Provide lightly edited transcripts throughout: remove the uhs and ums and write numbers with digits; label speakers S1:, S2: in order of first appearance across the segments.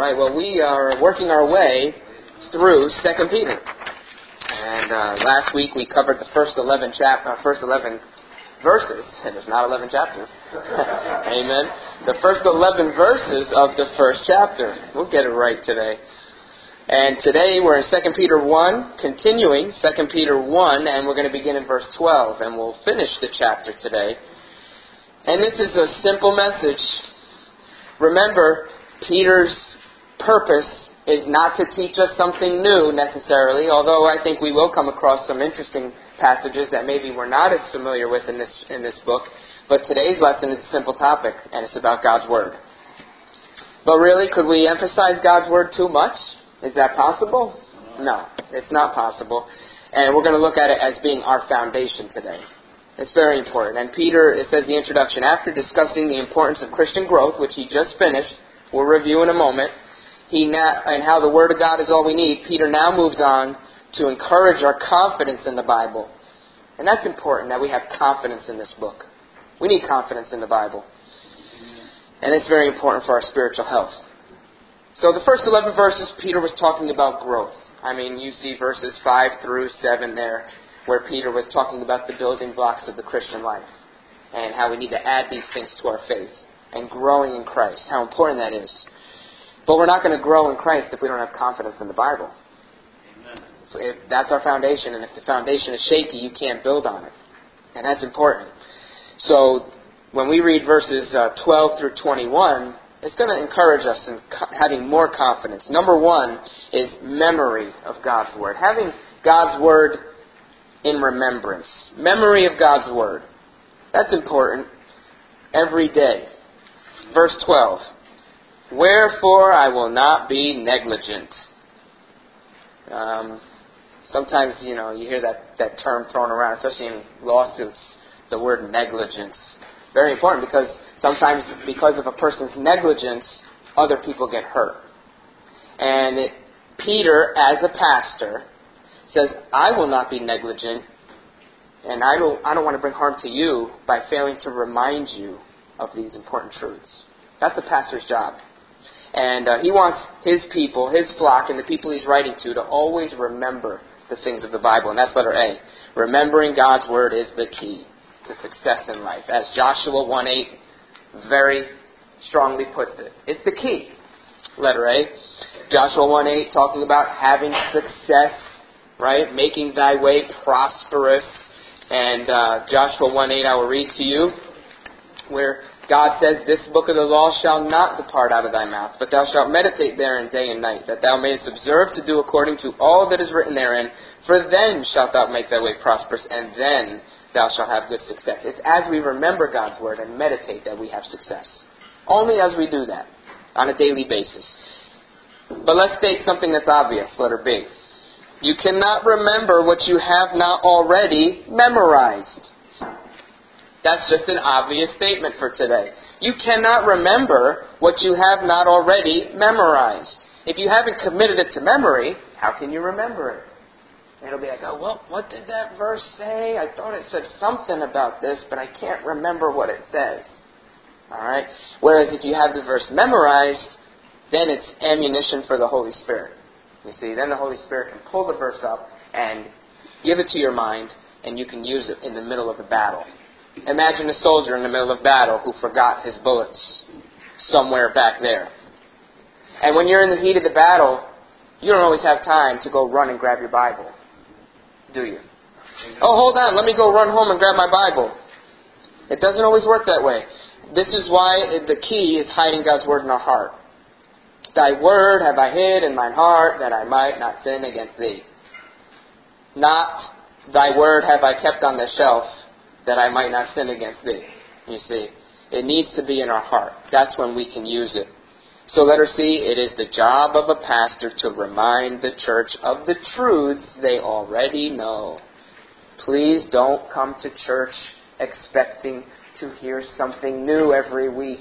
S1: right, well, we are working our way through 2 Peter. And last week we covered the first 11 verses, and there's not 11 chapters. Amen. The first 11 verses of the first chapter. We'll get it right today. And today we're in 2 Peter 1, continuing 2 Peter 1, and we're going to begin in verse 12, and we'll finish the chapter today. And this is a simple message. Remember, Peter's purpose is not to teach us something new necessarily, although I think we will come across some interesting passages that maybe we're not as familiar with in this book. But today's lesson is a simple topic, and it's about God's Word. But really, could we emphasize God's Word too much? Is that possible? No, it's not possible. And we're going to look at it as being our foundation today. It's very important. And Peter, it says in the introduction, after discussing the importance of Christian growth, which he just finished, we'll review in a moment, and how the Word of God is all we need, Peter now moves on to encourage our confidence in the Bible. And that's important, that we have confidence in this book. We need confidence in the Bible. And it's very important for our spiritual health. So the first 11 verses, Peter was talking about growth. I mean, you see verses 5 through 7 there, where Peter was talking about the building blocks of the Christian life and how we need to add these things to our faith and growing in Christ, how important that is. But we're not going to grow in Christ if we don't have confidence in the Bible. Amen. So that's our foundation, and if the foundation is shaky, you can't build on it. And that's important. So when we read verses 12 through 21, it's going to encourage us in having more confidence. Number one is memory of God's Word. Having God's Word in remembrance. Memory of God's Word. That's important every day. Verse 12. Wherefore I will not be negligent. Sometimes, you hear that term thrown around, especially in lawsuits, the word negligence. Very important because sometimes because of a person's negligence, other people get hurt. And Peter, as a pastor, says, I will not be negligent, and I don't want to bring harm to you by failing to remind you of these important truths. That's a pastor's job. And he wants his people, his flock, and the people he's writing to always remember the things of the Bible. And that's letter A. Remembering God's Word is the key to success in life. As Joshua 1:8 very strongly puts it. It's the key. Letter A. Joshua 1:8 talking about having success, right? Making thy way prosperous. And Joshua 1:8 I will read to you, where God says, this book of the law shall not depart out of thy mouth, but thou shalt meditate therein day and night, that thou mayest observe to do according to all that is written therein, for then shalt thou make thy way prosperous, and then thou shalt have good success. It's as we remember God's Word and meditate that we have success. Only as we do that, on a daily basis. But let's state something that's obvious, letter B. You cannot remember what you have not already memorized. That's just an obvious statement for today. You cannot remember what you have not already memorized. If you haven't committed it to memory, how can you remember it? And it'll be like, oh, what did that verse say? I thought it said something about this, but I can't remember what it says. All right? Whereas if you have the verse memorized, then it's ammunition for the Holy Spirit. You see, then the Holy Spirit can pull the verse up and give it to your mind, and you can use it in the middle of the battle. Imagine a soldier in the middle of battle who forgot his bullets somewhere back there. And when you're in the heat of the battle, you don't always have time to go run and grab your Bible, do you? Oh, hold on, let me go run home and grab my Bible. It doesn't always work that way. This is why the key is hiding God's Word in our heart. Thy Word have I hid in mine heart, that I might not sin against thee. Not, thy Word have I kept on the shelf, that I might not sin against thee. You see, it needs to be in our heart. That's when we can use it. So letter C, it is the job of a pastor to remind the church of the truths they already know. Please don't come to church expecting to hear something new every week.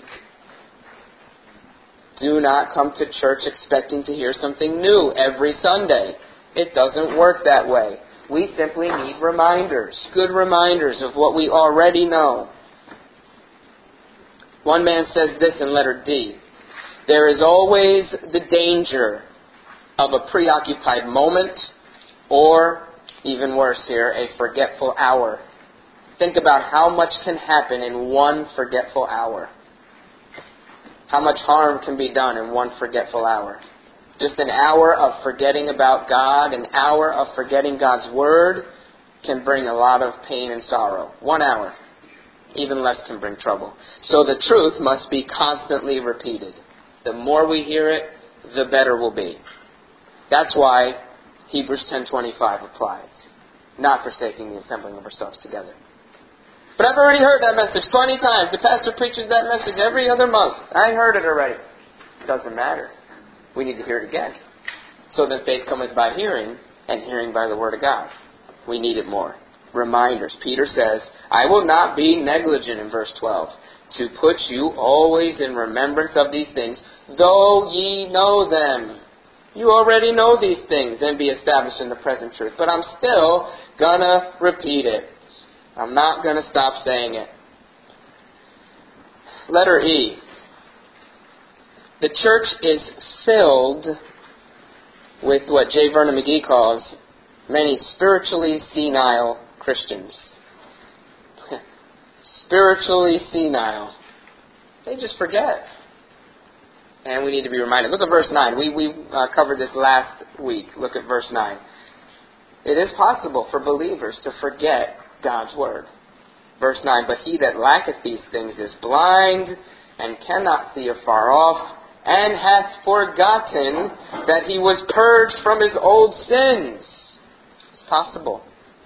S1: Do not come to church expecting to hear something new every Sunday. It doesn't work that way. We simply need reminders, good reminders of what we already know. One man says this in letter D. There is always the danger of a preoccupied moment, or, even worse here, a forgetful hour. Think about how much can happen in one forgetful hour. How much harm can be done in one forgetful hour. Just an hour of forgetting about God, an hour of forgetting God's Word, can bring a lot of pain and sorrow. 1 hour. Even less can bring trouble. So the truth must be constantly repeated. The more we hear it, the better we'll be. That's why Hebrews 10:25 applies. Not forsaking the assembling of ourselves together. But I've already heard that message 20 times. The pastor preaches that message every other month. I heard it already. It doesn't matter. We need to hear it again. So that faith cometh by hearing, and hearing by the Word of God. We need it more. Reminders. Peter says, I will not be negligent in verse 12, to put you always in remembrance of these things, though ye know them. You already know these things and be established in the present truth. But I'm still going to repeat it. I'm not going to stop saying it. Letter E. The church is filled with what J. Vernon McGee calls many spiritually senile Christians. Spiritually senile. They just forget. And we need to be reminded. Look at verse 9. We covered this last week. Look at verse 9. It is possible for believers to forget God's Word. Verse 9, but he that lacketh these things is blind, and cannot see afar off, and hath forgotten that he was purged from his old sins. It's possible.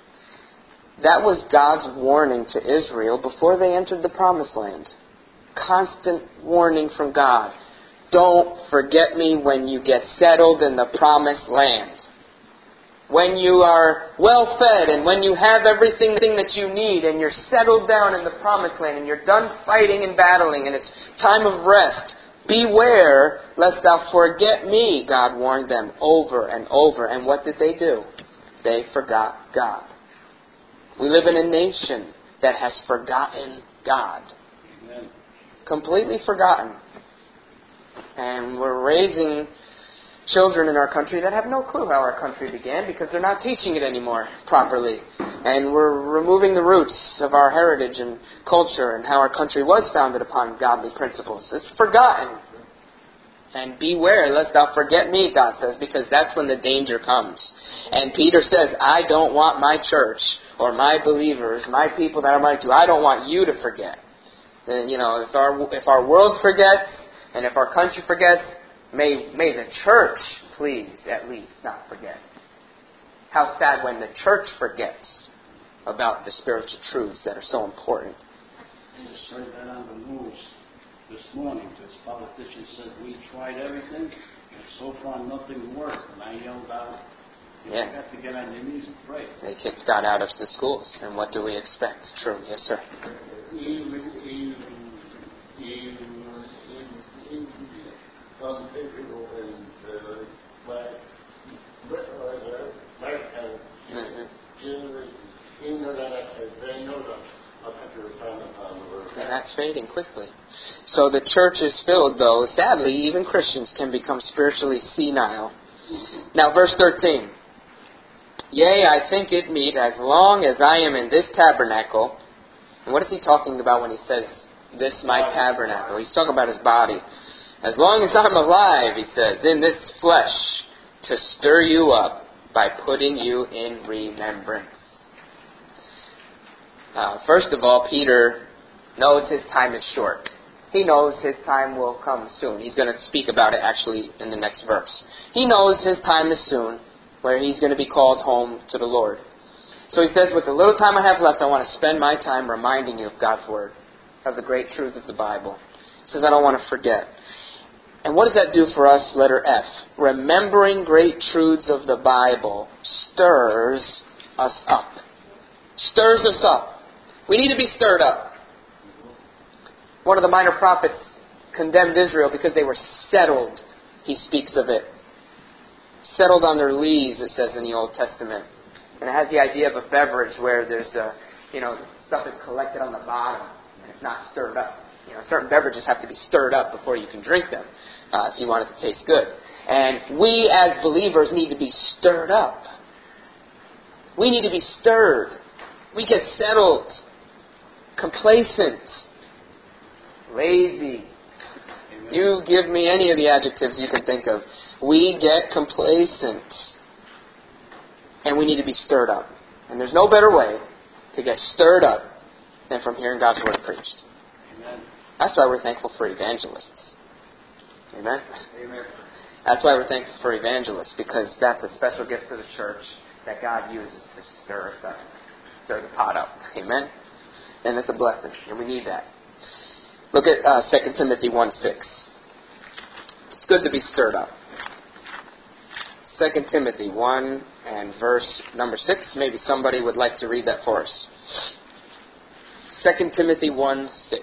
S1: That was God's warning to Israel before they entered the Promised Land. Constant warning from God. Don't forget me when you get settled in the Promised Land. When you are well fed and when you have everything that you need and you're settled down in the Promised Land and you're done fighting and battling and it's time of rest, beware lest thou forget me, God warned them over and over. And what did they do? They forgot God. We live in a nation that has forgotten God. Amen. Completely forgotten. And we're raising children in our country that have no clue how our country began because they're not teaching it anymore properly. And we're removing the roots of our heritage and culture and how our country was founded upon godly principles. It's forgotten. And beware lest thou forget me, God says, because that's when the danger comes. And Peter says, I don't want my church or my believers, my people that I'm writing to, I don't want you to forget. And, if our world forgets and if our country forgets, may the church, please, at least, not forget. How sad when the church forgets about the spiritual truths that are so important.
S2: I just heard that on the news this morning. This politician said, we tried everything, and so far nothing worked. And I yelled out, you have to get on your knees and pray.
S1: They kicked God out of the schools, and what do we expect? True, yes, sir.
S3: Even some people in black generally, even though they know that our country was founded upon the Word of God.
S1: And that's fading quickly. So the church is filled, though. Sadly, even Christians can become spiritually senile. Now, verse 13. Yea, I think it meet, as long as I am in this tabernacle. And what is he talking about when he says, this my tabernacle? He's talking about his body. As long as I'm alive, he says, in this flesh, to stir you up by putting you in remembrance. First of all, Peter knows his time is short. He knows his time will come soon. He's going to speak about it actually in the next verse. He knows his time is soon, where he's going to be called home to the Lord. So he says, with the little time I have left, I want to spend my time reminding you of God's Word, of the great truths of the Bible. He says, I don't want to forget. And what does that do for us? Letter F. Remembering great truths of the Bible stirs us up. Stirs us up. We need to be stirred up. One of the minor prophets condemned Israel because they were settled. He speaks of it. Settled on their lees, it says in the Old Testament. And it has the idea of a beverage where there's stuff is collected on the bottom and it's not stirred up. Certain beverages have to be stirred up before you can drink them if you want it to taste good. And we as believers need to be stirred up. We need to be stirred. We get settled, complacent, lazy. You give me any of the adjectives you can think of. We get complacent. And we need to be stirred up. And there's no better way to get stirred up than from hearing God's Word preached.
S2: Amen.
S1: That's why we're thankful for evangelists. Amen?
S3: Amen.
S1: That's why we're thankful for evangelists, because that's a special gift to the church that God uses to stir us up, stir the pot up. Amen? And it's a blessing, and we need that. Look at 2 Timothy 1:6. It's good to be stirred up. 2 Timothy 1 and verse number 6. Maybe somebody would like to read that for us. 2 Timothy 1:6.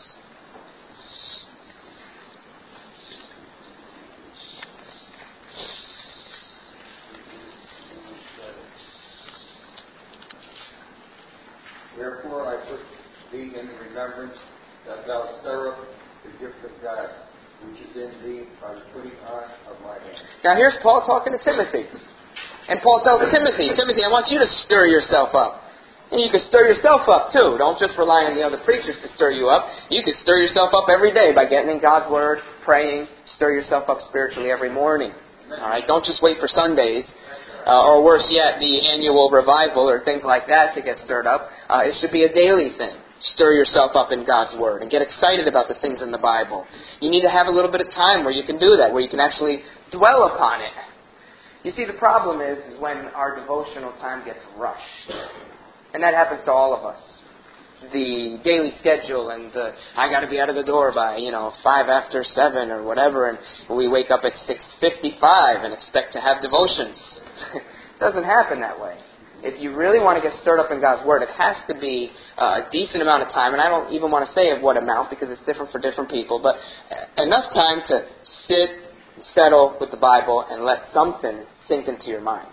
S3: Wherefore I put thee in remembrance that thou stir up the gift of God, which is in thee by the putting on of my hand.
S1: Now here's Paul talking to Timothy. And Paul tells Timothy, I want you to stir yourself up. And you can stir yourself up too. Don't just rely on the other preachers to stir you up. You can stir yourself up every day by getting in God's Word, praying, stir yourself up spiritually every morning. All right? Don't just wait for Sundays. Or worse yet, the annual revival or things like that to get stirred up. It should be a daily thing. Stir yourself up in God's Word and get excited about the things in the Bible. You need to have a little bit of time where you can do that, where you can actually dwell upon it. You see, the problem is when our devotional time gets rushed. And that happens to all of us. The daily schedule and I got to be out of the door by, 5 after 7 or whatever, and we wake up at 6:55 and expect to have devotions. It doesn't happen that way. If you really want to get stirred up in God's Word, it has to be a decent amount of time, and I don't even want to say of what amount because it's different for different people, but enough time to sit, settle with the Bible, and let something sink into your mind.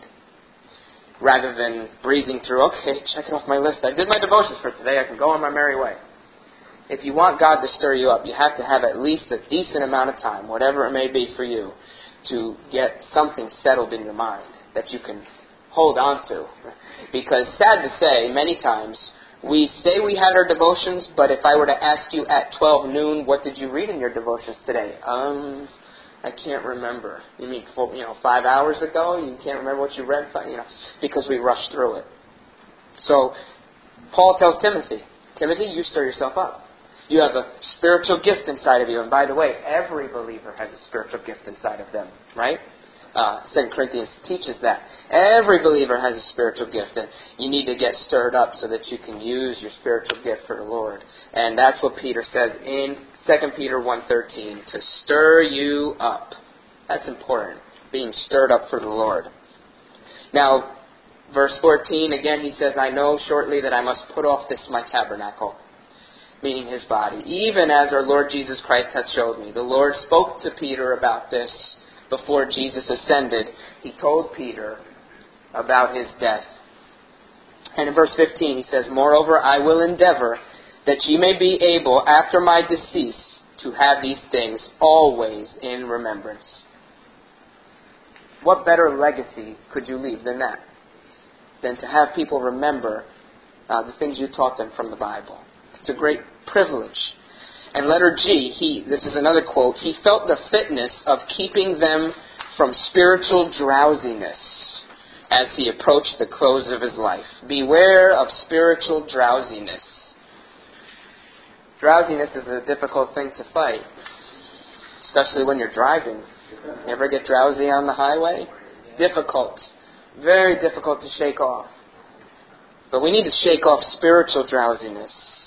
S1: Rather than breezing through, okay, check it off my list. I did my devotions for today. I can go on my merry way. If you want God to stir you up, you have to have at least a decent amount of time, whatever it may be for you, to get something settled in your mind that you can hold on to. Because sad to say, many times, we say we had our devotions, but if I were to ask you at 12 noon, what did you read in your devotions today? I can't remember. You mean 5 hours ago? You can't remember what you read? Because we rushed through it. So Paul tells Timothy, you stir yourself up. You have a spiritual gift inside of you. And by the way, every believer has a spiritual gift inside of them, right? 2 Corinthians teaches that. Every believer has a spiritual gift, and you need to get stirred up so that you can use your spiritual gift for the Lord. And that's what Peter says in 2 Peter 1:13, to stir you up. That's important, being stirred up for the Lord. Now, verse 14, again he says, I know shortly that I must put off this my tabernacle, meaning his body, even as our Lord Jesus Christ hath showed me. The Lord spoke to Peter about this before Jesus ascended. He told Peter about his death. And in verse 15 he says, Moreover, I will endeavor that ye may be able, after my decease, to have these things always in remembrance. What better legacy could you leave than that? Than to have people remember the things you taught them from the Bible. It's a great privilege. And letter G, this is another quote, he felt the fitness of keeping them from spiritual drowsiness as he approached the close of his life. Beware of spiritual drowsiness. Drowsiness is a difficult thing to fight, especially when you're driving. You ever get drowsy on the highway? Difficult. Very difficult to shake off. But we need to shake off spiritual drowsiness.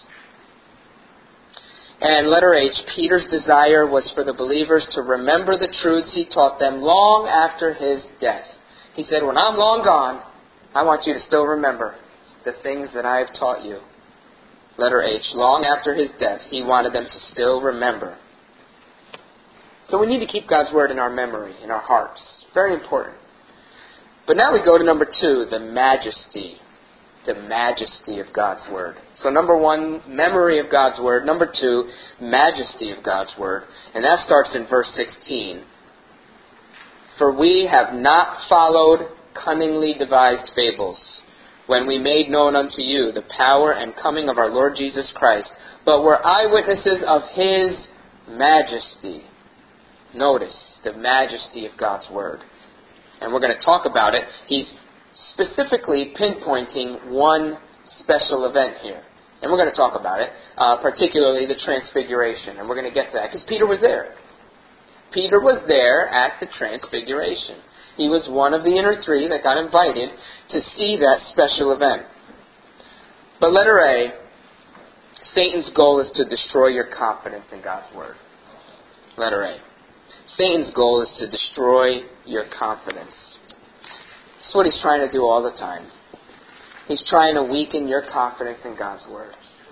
S1: And letter H, Peter's desire was for the believers to remember the truths he taught them long after his death. He said, when I'm long gone, I want you to still remember the things that I have taught you. Letter H, long after his death, he wanted them to still remember. So we need to keep God's Word in our memory, in our hearts. Very important. But now we go to number 2, the majesty the majesty of God's Word. So number one, memory of God's Word. Number two, majesty of God's Word. And that starts in verse 16. For we have not followed cunningly devised fables, when we made known unto you the power and coming of our Lord Jesus Christ, but were eyewitnesses of His majesty. Notice the majesty of God's Word. And we're going to talk about it. He's specifically pinpointing one special event here. And we're going to talk about it, particularly the Transfiguration. And we're going to get to that, because Peter was there. Peter was there at the Transfiguration. He was one of the inner three that got invited to see that special event. But letter A, Satan's goal is to destroy your confidence in God's Word. Letter A. Satan's goal is to destroy your confidence. That's what he's trying to do all the time. He's trying to weaken your confidence in God's Word.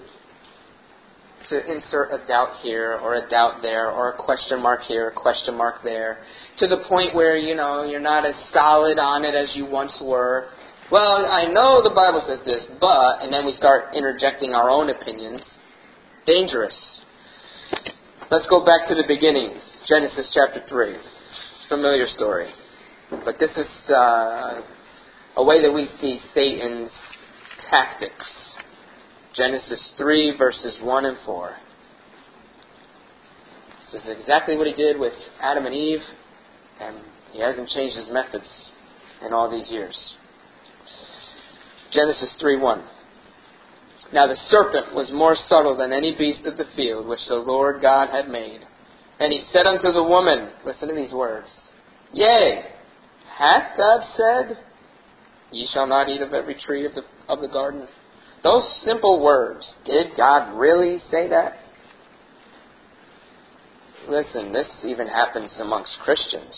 S1: To insert a doubt here or a doubt there or a question mark here, a question mark there, to the point where, you're not as solid on it as you once were. Well, I know the Bible says this, but, and then we start interjecting our own opinions. Dangerous. Let's go back to the beginning. Genesis chapter 3. Familiar story. But this is a way that we see Satan's tactics. Genesis 3, verses 1 and 4. This is exactly what he did with Adam and Eve, and he hasn't changed his methods in all these years. Genesis 3:1. Now the serpent was more subtle than any beast of the field which the Lord God had made. And he said unto the woman, listen to these words, Yea, hath God said, Ye shall not eat of every tree of the garden? Those simple words, did God really say that? Listen, this even happens amongst Christians.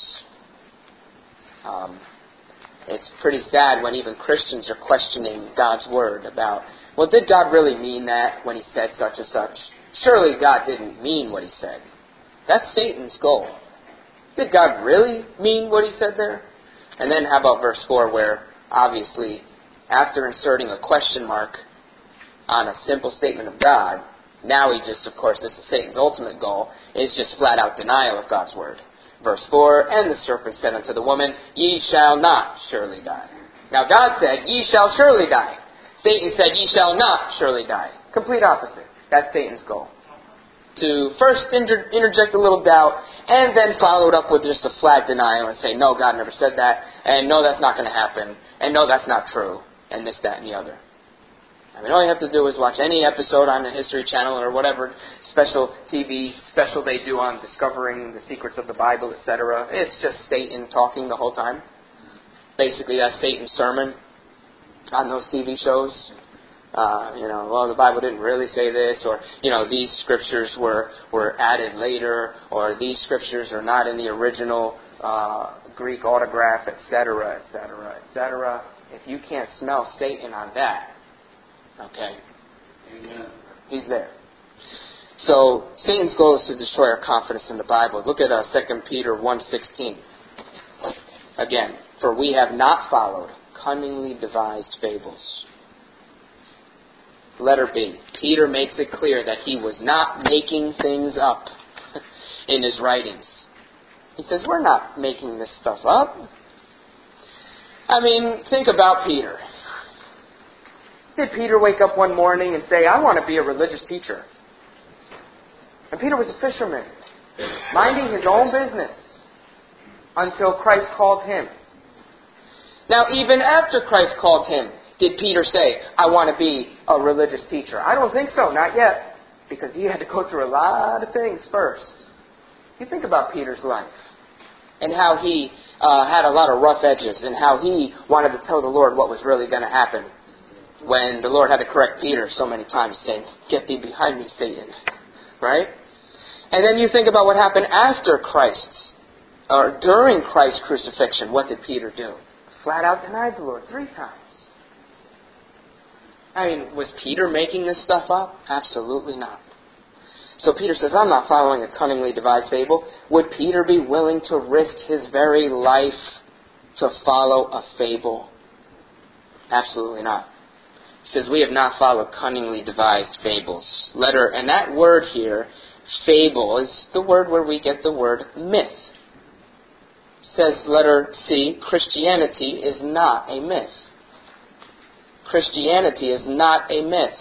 S1: It's pretty sad when even Christians are questioning God's Word about, well, did God really mean that when He said such and such? Surely God didn't mean what He said. That's Satan's goal. Did God really mean what He said there? And then how about verse 4 where, obviously, after inserting a question mark on a simple statement of God, now he just, of course, this is Satan's ultimate goal, is just flat out denial of God's Word. Verse 4, And the serpent said unto the woman, Ye shall not surely die. Now God said, Ye shall surely die. Satan said, Ye shall not surely die. Complete opposite. That's Satan's goal. To first interject a little doubt, and then follow it up with just a flat denial and say, no, God never said that, and no, that's not going to happen, and no, that's not true, and this, that, and the other. I mean, all you have to do is watch any episode on the History Channel or whatever special TV special they do on discovering the secrets of the Bible, etc. It's just Satan talking the whole time. Basically, that's Satan's sermon on those TV shows. Well, the Bible didn't really say this, or, these scriptures were added later, or these scriptures are not in the original Greek autograph, etc., etc., etc. If you can't smell Satan on that, okay,
S2: Amen.
S1: He's there. So, Satan's goal is to destroy our confidence in the Bible. Look at 2 Peter 1:16. Again, for we have not followed cunningly devised fables. Letter B. Peter makes it clear that he was not making things up in his writings. He says, we're not making this stuff up. I mean, think about Peter. Did Peter wake up one morning and say, I want to be a religious teacher? And Peter was a fisherman, minding his own business until Christ called him. Now, even after Christ called him, did Peter say, I want to be a religious teacher? I don't think so, not yet. Because he had to go through a lot of things first. You think about Peter's life. And how he had a lot of rough edges. And how he wanted to tell the Lord what was really going to happen. When the Lord had to correct Peter so many times, saying, Get thee behind me, Satan. Right? And then you think about what happened after Christ's, or during Christ's crucifixion. What did Peter do? Flat out denied the Lord 3 times. I mean, was Peter making this stuff up? Absolutely not. So Peter says, I'm not following a cunningly devised fable. Would Peter be willing to risk his very life to follow a fable? Absolutely not. He says, we have not followed cunningly devised fables. And that word here, fable, is the word where we get the word myth. It says, letter C, Christianity is not a myth. Christianity is not a myth.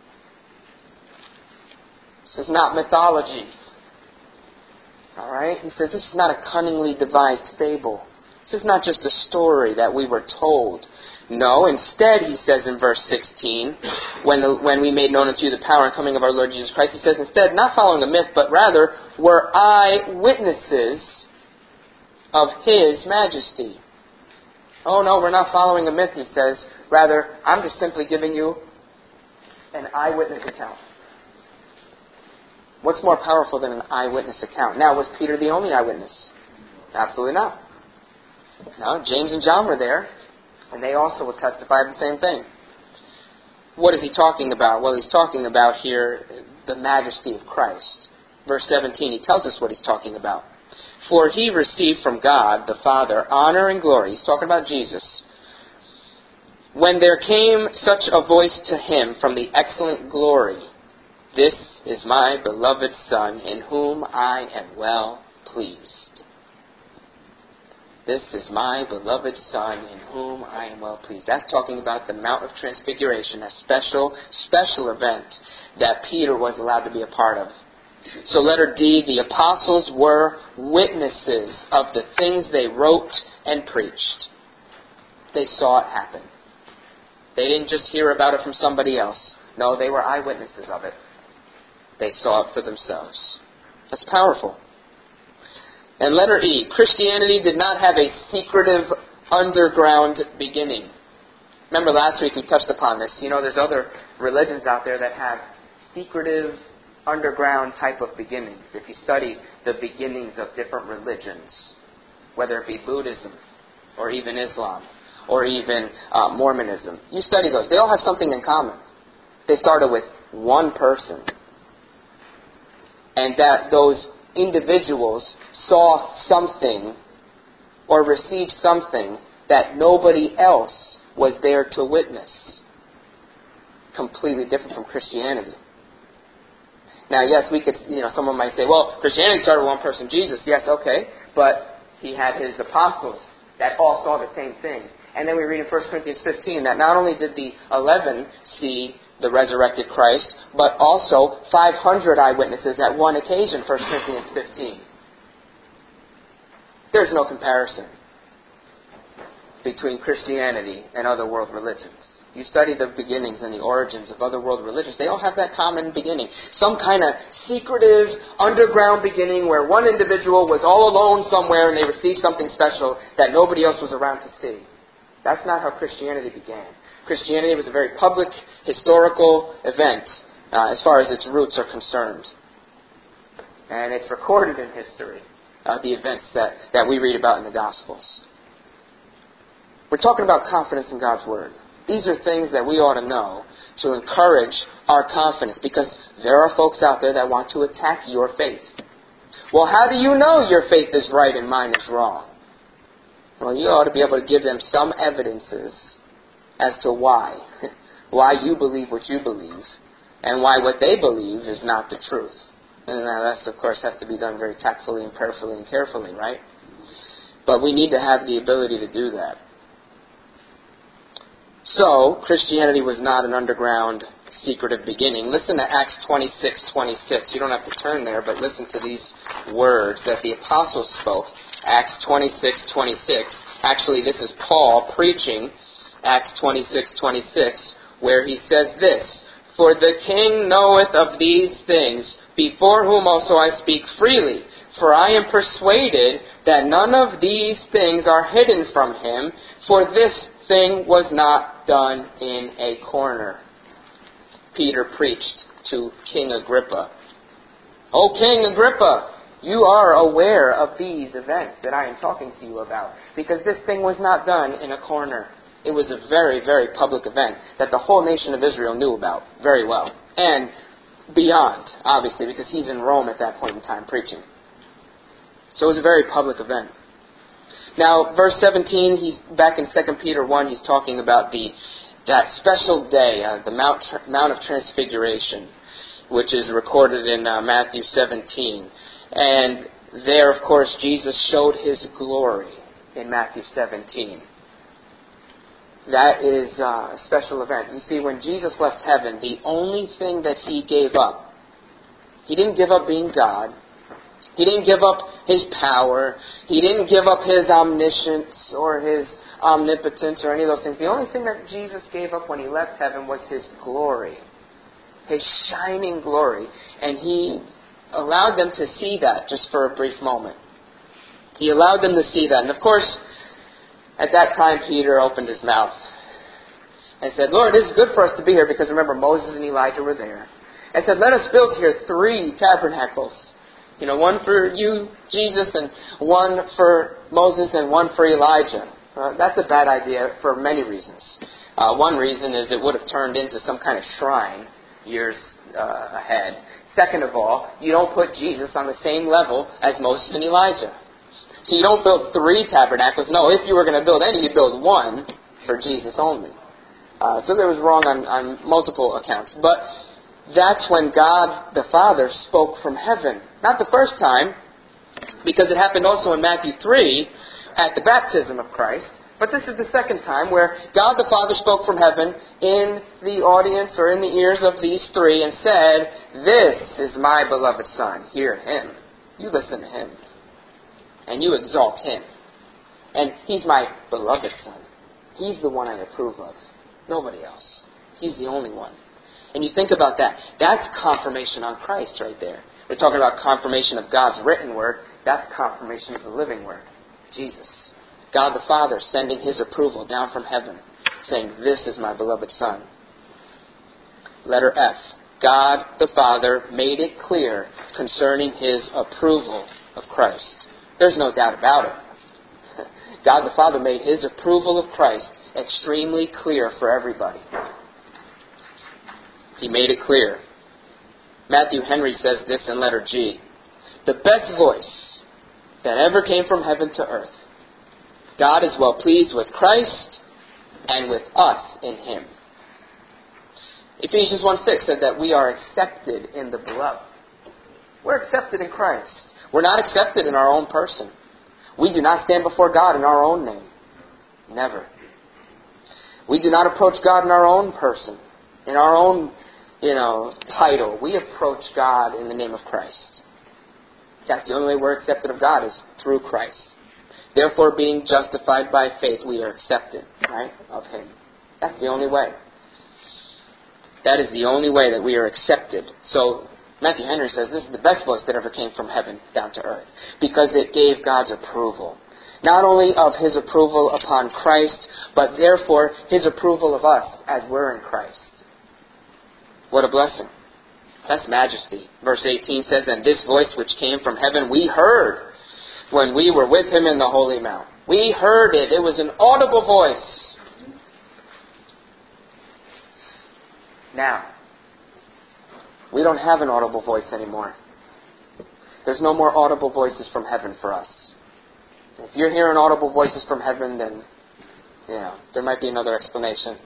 S1: This is not mythology. Alright? He says this is not a cunningly devised fable. This is not just a story that we were told. No, instead, he says in verse 16, when we made known unto you the power and coming of our Lord Jesus Christ, he says instead, not following a myth, but rather were eyewitnesses of His majesty. Oh no, we're not following a myth, he says. Rather, I'm just simply giving you an eyewitness account. What's more powerful than an eyewitness account? Now, was Peter the only eyewitness? Absolutely not. No, James and John were there, and they also will testify of the same thing. What is he talking about? Well, he's talking about here the majesty of Christ. Verse 17, he tells us what he's talking about. For He received from God the Father honor and glory. He's talking about Jesus. When there came such a voice to Him from the excellent glory, this is my beloved Son, in whom I am well pleased. This is my beloved Son, in whom I am well pleased. That's talking about the Mount of Transfiguration, a special event that Peter was allowed to be a part of. So letter D, the apostles were witnesses of the things they wrote and preached. They saw it happen. They didn't just hear about it from somebody else. No, they were eyewitnesses of it. They saw it for themselves. That's powerful. And letter E, Christianity did not have a secretive underground beginning. Remember last week we touched upon this. You know, there's other religions out there that have secretive underground type of beginnings. If you study the beginnings of different religions, whether it be Buddhism or even Islam or even Mormonism, you study those. They all have something in common. They started with one person. And that those individuals saw something or received something that nobody else was there to witness. Completely different from Christianity. Now, yes, we could, someone might say, well, Christianity started with one person, Jesus. Yes, okay, but He had His apostles that all saw the same thing. And then we read in 1 Corinthians 15 that not only did the 11 see the resurrected Christ, but also 500 eyewitnesses at one occasion, 1 Corinthians 15. There's no comparison between Christianity and other world religions. You study the beginnings and the origins of other world religions, they all have that common beginning. Some kind of secretive, underground beginning where one individual was all alone somewhere and they received something special that nobody else was around to see. That's not how Christianity began. Christianity was a very public, historical event as far as its roots are concerned. And it's recorded in history, the events that we read about in the Gospels. We're talking about confidence in God's Word. These are things that we ought to know to encourage our confidence, because there are folks out there that want to attack your faith. Well, how do you know your faith is right and mine is wrong? Well, you ought to be able to give them some evidences as to why you believe what you believe, and why what they believe is not the truth. And that, of course, has to be done very tactfully and prayerfully and carefully, right? But we need to have the ability to do that. So, Christianity was not an underground, secretive beginning. Listen to Acts 26:26. You don't have to turn there, but listen to these words that the apostles spoke. Acts 26:26. Actually, this is Paul preaching Acts 26:26, where he says this, For the king knoweth of these things, before whom also I speak freely. For I am persuaded that none of these things are hidden from him, for this thing was not done in a corner. Peter preached to King Agrippa. O King Agrippa, you are aware of these events that I am talking to you about, because this thing was not done in a corner. It was a very, very public event that the whole nation of Israel knew about very well. And beyond, obviously, because he's in Rome at that point in time preaching. So it was a very public event. Now, verse 17, he's back in 2 Peter 1, he's talking about the that special day, the Mount of Transfiguration, which is recorded in Matthew 17. And there, of course, Jesus showed His glory in Matthew 17. That is a special event. You see, when Jesus left heaven, the only thing that He gave up, He didn't give up being God. He didn't give up His power. He didn't give up His omniscience or His omnipotence or any of those things. The only thing that Jesus gave up when He left heaven was His glory. His shining glory. And He allowed them to see that just for a brief moment. He allowed them to see that. And of course, at that time, Peter opened his mouth and said, Lord, it is good for us to be here, because remember, Moses and Elijah were there. And said, let us build here 3 tabernacles. One for you, Jesus, and one for Moses, and one for Elijah. That's a bad idea for many reasons. One reason is it would have turned into some kind of shrine years ahead. Second of all, you don't put Jesus on the same level as Moses and Elijah. So you don't build 3 tabernacles. No, if you were going to build any, you build one for Jesus only. So that was wrong on multiple accounts. But that's when God the Father spoke from heaven. Not the first time, because it happened also in Matthew 3 at the baptism of Christ. But this is the second time where God the Father spoke from heaven in the audience or in the ears of these 3 and said, this is my beloved Son. Hear Him. You listen to Him. And you exalt Him. And He's my beloved Son. He's the one I approve of. Nobody else. He's the only one. And you think about that. That's confirmation on Christ right there. We're talking about confirmation of God's written word. That's confirmation of the living word. Jesus. God the Father sending His approval down from heaven, saying, this is my beloved Son. Letter F. God the Father made it clear concerning His approval of Christ. There's no doubt about it. God the Father made His approval of Christ extremely clear for everybody. He made it clear. Matthew Henry says this in letter G. The best voice that ever came from heaven to earth. God is well pleased with Christ and with us in Him. Ephesians 1:6 said that we are accepted in the beloved. We're accepted in Christ. We're not accepted in our own person. We do not stand before God in our own name. Never. We do not approach God in our own person, in our own, title. We approach God in the name of Christ. That's the only way we're accepted of God, is through Christ. Therefore, being justified by faith, we are accepted, right, of Him. That's the only way. That is the only way that we are accepted. So, Matthew Henry says this is the best voice that ever came from heaven down to earth, because it gave God's approval. Not only of His approval upon Christ, but therefore His approval of us as we're in Christ. What a blessing. That's majesty. Verse 18 says, and this voice which came from heaven we heard when we were with Him in the holy mount. We heard it. It was an audible voice. Now, we don't have an audible voice anymore. There's no more audible voices from heaven for us. If you're hearing audible voices from heaven, then, there might be another explanation.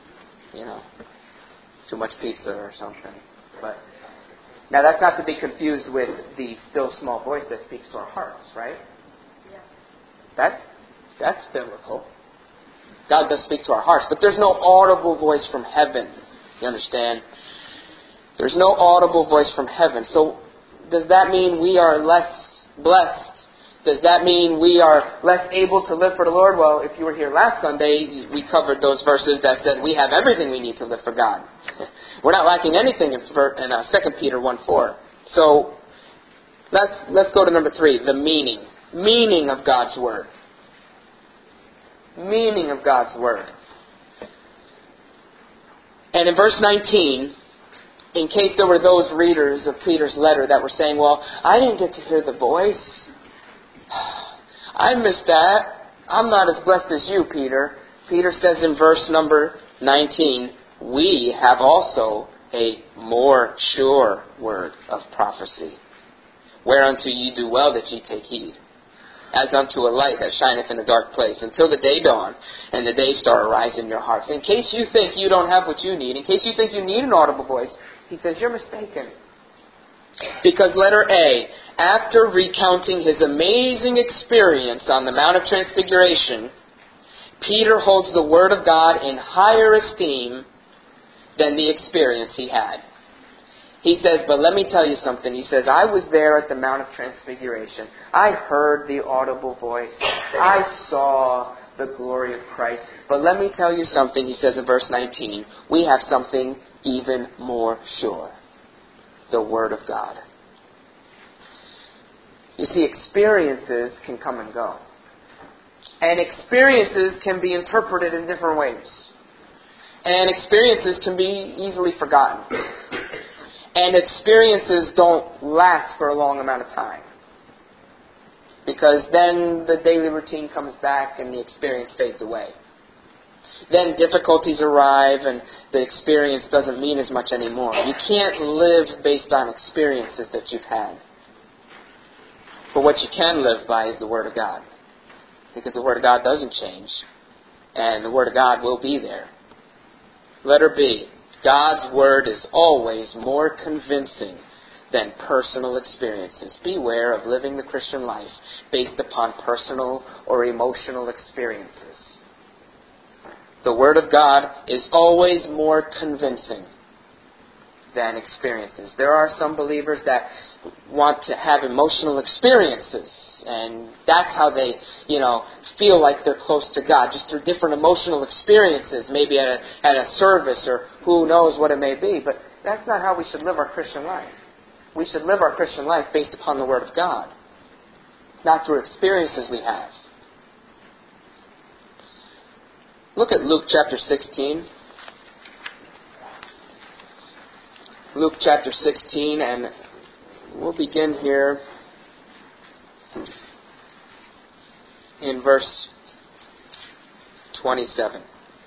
S1: Too much pizza or something. But now that's not to be confused with the still small voice that speaks to our hearts, right? Yeah. That's biblical. God does speak to our hearts, but there's no audible voice from heaven. You understand? There's no audible voice from heaven. So does that mean we are less blessed? Does that mean we are less able to live for the Lord? Well, if you were here last Sunday, we covered those verses that said we have everything we need to live for God. We're not lacking anything in 2 Peter 1:4. So let's go to number 3, the meaning. Meaning of God's Word. Meaning of God's Word. And in verse 19, in case there were those readers of Peter's letter that were saying, well, I didn't get to hear the voice. I missed that. I'm not as blessed as you, Peter. Peter says in verse number 19, we have also a more sure word of prophecy, whereunto ye do well that ye take heed. as unto a light that shineth in a dark place, until the day dawn and the day star arise in your hearts. In case you think you don't have what you need, in case you think you need an audible voice, he says, you're mistaken. Because letter A, after recounting his amazing experience on the Mount of Transfiguration, Peter holds the Word of God in higher esteem than the experience he had. He says, but let me tell you something. He says, I was there at the Mount of Transfiguration. I heard the audible voice. I saw the glory of Christ. But let me tell you something, he says in verse 19. We have something even more sure. The Word of God. You see, experiences can come and go. And experiences can be interpreted in different ways. And experiences can be easily forgotten. And experiences don't last for a long amount of time. Because then the daily routine comes back and the experience fades away. Then difficulties arrive and the experience doesn't mean as much anymore. You can't live based on experiences that you've had. But what you can live by is the Word of God. Because the Word of God doesn't change. And the Word of God will be there. Letter B. God's Word is always more convincing than personal experiences. Beware of living the Christian life based upon personal or emotional experiences. The Word of God is always more convincing than experiences. There are some believers that want to have emotional experiences, and that's how they, feel like they're close to God, just through different emotional experiences, maybe at a service or who knows what it may be. But that's not how we should live our Christian life. We should live our Christian life based upon the Word of God, not through experiences we have. Look at Luke chapter 16. Luke chapter 16, and we'll begin here in verse 27.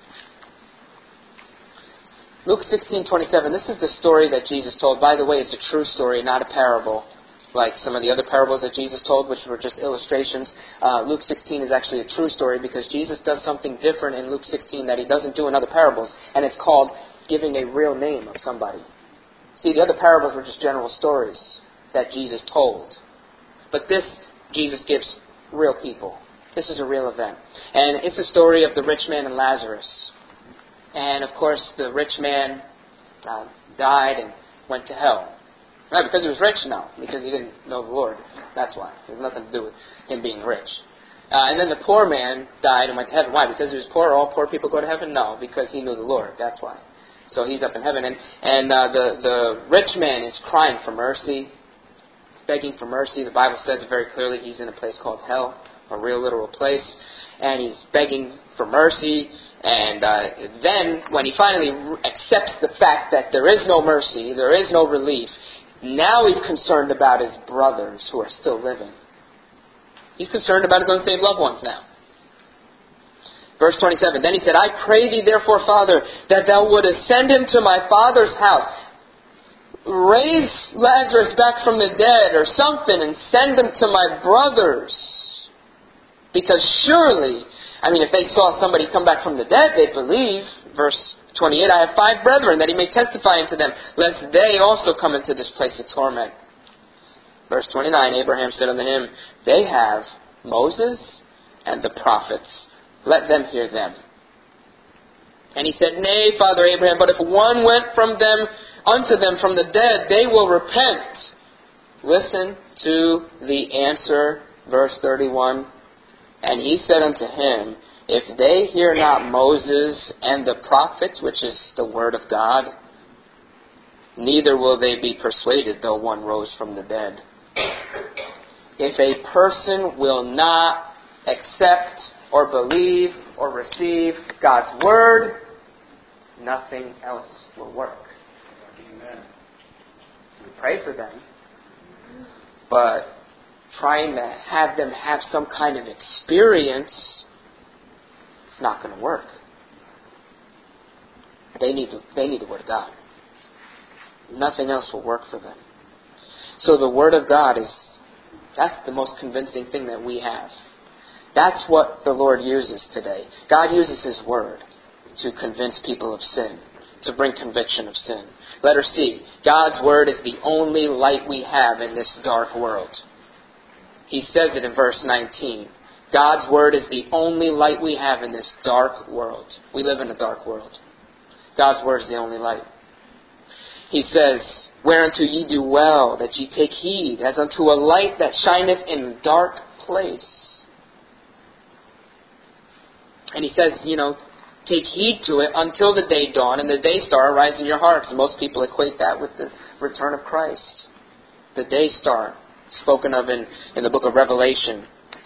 S1: Luke 16:27. This is the story that Jesus told. By the way, it's a true story, not a parable, like some of the other parables that Jesus told, which were just illustrations. Luke 16 is actually a true story because Jesus does something different in Luke 16 that he doesn't do in other parables, and it's called giving a real name of somebody. See, the other parables were just general stories that Jesus told. But this, Jesus gives real people. This is a real event. And it's a story of the rich man and Lazarus. And, of course, the rich man died and went to hell. Not because he was rich? No. Because he didn't know the Lord. That's why. It has nothing to do with him being rich. And then the poor man died and went to heaven. Why? Because he was poor? All poor people go to heaven? No. Because he knew the Lord. That's why. So he's up in heaven. And the rich man is crying for mercy, begging for mercy. The Bible says very clearly he's in a place called hell, a real literal place. And he's begging for mercy. And then when he finally accepts the fact that there is no mercy, there is no relief, now he's concerned about his brothers who are still living. He's concerned about his unsaved loved ones now. Verse 27, then he said, I pray thee therefore, Father, that thou wouldest send him to my father's house. Raise Lazarus back from the dead or something and send him to my brothers. Because surely, if they saw somebody come back from the dead, they'd believe. Verse 28, I have 5 brethren, that he may testify unto them, lest they also come into this place of torment. Verse 29, Abraham said unto him, they have Moses and the prophets. Let them hear them. And he said, Nay, Father Abraham, but if one went unto them from the dead, they will repent. Listen to the answer, verse 31. And he said unto him, if they hear not Moses and the prophets, which is the word of God, neither will they be persuaded, though one rose from the dead. If a person will not accept or believe or receive God's Word, nothing else will work.
S2: Amen.
S1: We pray for them, but trying to have them have some kind of experience, it's not going to work. They need the Word of God. Nothing else will work for them. So the Word of God is That's the most convincing thing that we have. That's what the Lord uses today. God uses His Word to convince people of sin, to bring conviction of sin. Letter C, God's Word is the only light we have in this dark world. He says it in verse 19. God's Word is the only light we have in this dark world. We live in a dark world. God's Word is the only light. He says, whereunto ye do well, that ye take heed, as unto a light that shineth in a dark place. And he says, take heed to it until the day dawn and the day star arise in your hearts. And most people equate that with the return of Christ. The day star, spoken of in the book of Revelation.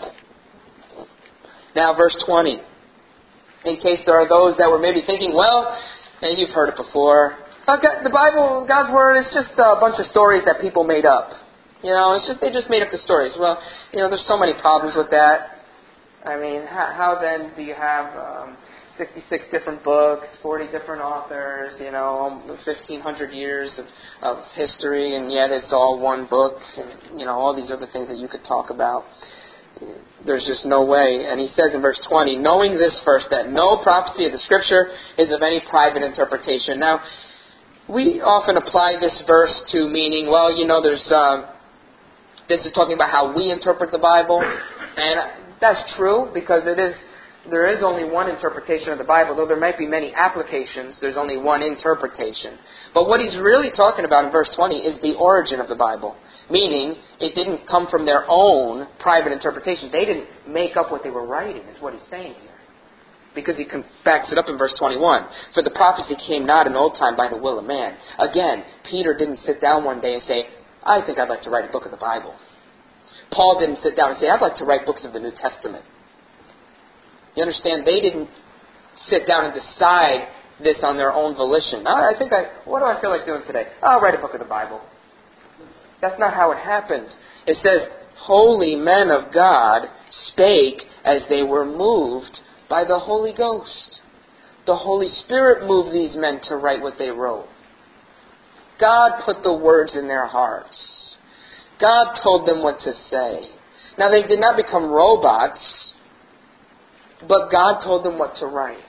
S1: Now, verse 20. In case there are those that were maybe thinking, well, and you've heard it before, the Bible, God's Word, is just a bunch of stories that people made up. They just made up the stories. Well, there's so many problems with that. I mean, how then do you have 66 different books, 40 different authors, 1,500 years of history, and yet it's all one book, and, all these other things that you could talk about. There's just no way. And he says in verse 20, knowing this first, that no prophecy of the Scripture is of any private interpretation. Now, we often apply this verse to meaning, well, this is talking about how we interpret the Bible, and that's true, because there is only one interpretation of the Bible. Though there might be many applications, there's only one interpretation. But what he's really talking about in verse 20 is the origin of the Bible. Meaning, it didn't come from their own private interpretation. They didn't make up what they were writing, is what he's saying here. Because he backs it up in verse 21. For the prophecy came not in old time by the will of man. Again, Peter didn't sit down one day and say, I think I'd like to write a book of the Bible. Paul didn't sit down and say, I'd like to write books of the New Testament. You understand? They didn't sit down and decide this on their own volition. What do I feel like doing today? I'll write a book of the Bible. That's not how it happened. It says, holy men of God spake as they were moved by the Holy Ghost. The Holy Spirit moved these men to write what they wrote. God put the words in their hearts. God told them what to say. Now, they did not become robots, but God told them what to write.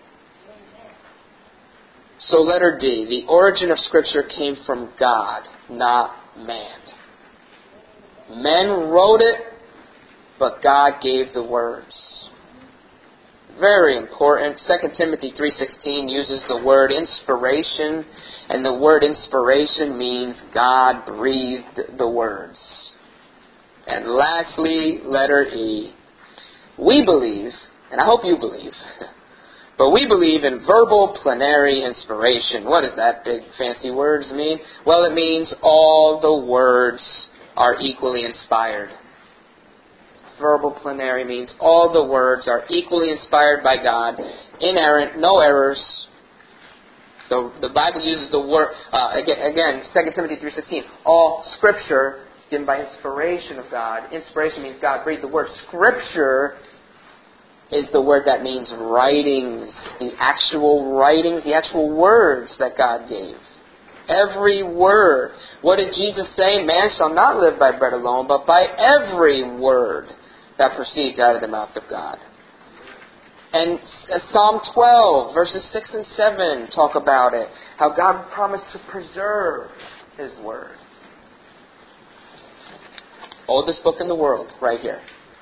S1: So letter D, the origin of Scripture came from God, not man. Men wrote it, but God gave the words. Very important. 2 Timothy 3:16 uses the word inspiration, and the word inspiration means God breathed the words. And lastly, letter E. We believe, and I hope you believe, but we believe in verbal plenary inspiration. What does that big fancy words mean? Well, it means all the words are equally inspired. Verbal plenary means all the words are equally inspired by God, inerrant, no errors. The Bible uses the word, again, 2 Timothy 3:16, all Scripture is given by inspiration of God. Inspiration means God breathed the word. Scripture is the word that means writings, the actual words that God gave. Every word. What did Jesus say? Man shall not live by bread alone, but by every word that proceeds out of the mouth of God. And Psalm 12, verses 6 and 7 talk about it. How God promised to preserve His Word. Oldest book in the world, right here.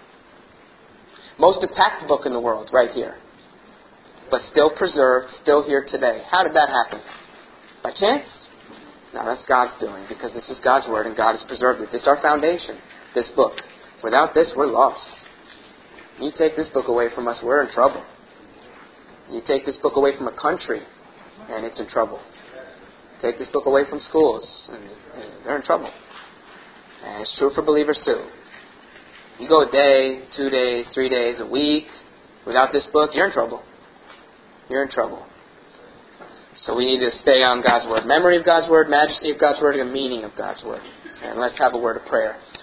S1: Most attacked book in the world, right here. But still preserved, still here today. How did that happen? By chance? No, that's God's doing, because this is God's Word and God has preserved it. This is our foundation, this book. Without this, we're lost. You take this book away from us, we're in trouble. You take this book away from a country, and it's in trouble. Take this book away from schools, and they're in trouble. And it's true for believers too. You go a day, 2 days, 3 days, a week without this book, you're in trouble. You're in trouble. So we need to stay on God's Word. Memory of God's Word, majesty of God's Word, and the meaning of God's Word. And let's have a word of prayer.